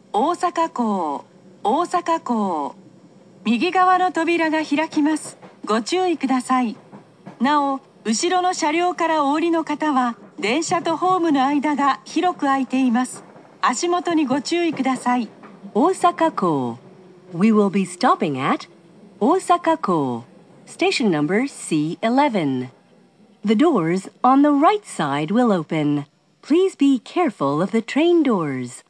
大阪港、大阪港。右側の扉が開きます。ご注意ください。なお、後ろの車両からお降りの方は、電車とホームの間が広く空いています。足元にご注意ください。 大阪港。We will be stopping at 大阪港, station number C11. The doors on the right side will open. Please be careful of the train doors.